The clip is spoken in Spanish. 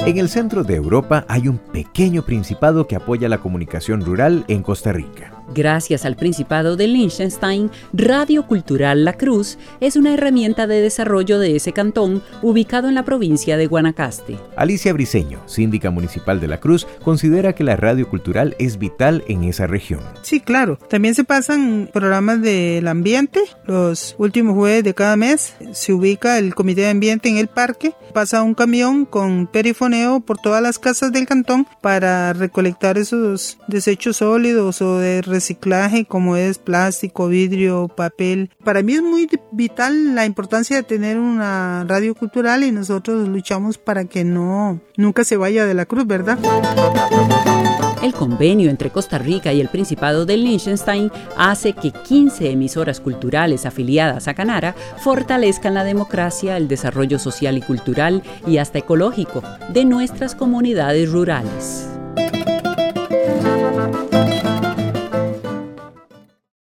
En el centro de Europa hay un pequeño principado que apoya la comunicación rural en Costa Rica. Gracias al Principado de Liechtenstein, Radio Cultural La Cruz es una herramienta de desarrollo de ese cantón ubicado en la provincia de Guanacaste. Alicia Briceño, síndica municipal de La Cruz, considera que la radio cultural es vital en esa región. Sí, claro. También se pasan programas del ambiente. Los últimos jueves de cada mes se ubica el Comité de Ambiente en el parque. Pasa un camión con perifoneo por todas las casas del cantón para recolectar esos desechos sólidos o de reciclaje como es plástico, vidrio, papel. Para mí es muy vital la importancia de tener una radio cultural y nosotros luchamos para que nunca se vaya de La Cruz, ¿verdad? El convenio entre Costa Rica y el Principado de Liechtenstein hace que 15 emisoras culturales afiliadas a Canara fortalezcan la democracia, el desarrollo social y cultural y hasta ecológico de nuestras comunidades rurales.